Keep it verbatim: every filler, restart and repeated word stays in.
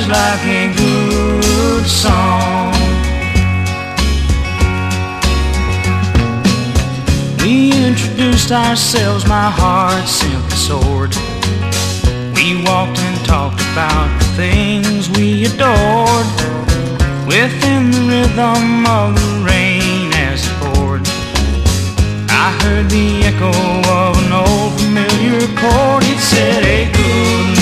just like a good song. We introduced ourselves, my heart simply soared. We walked and talked about the things we adored, within the rhythm of the rain as it poured. I heard the echo of an old familiar chord. It said, hey, good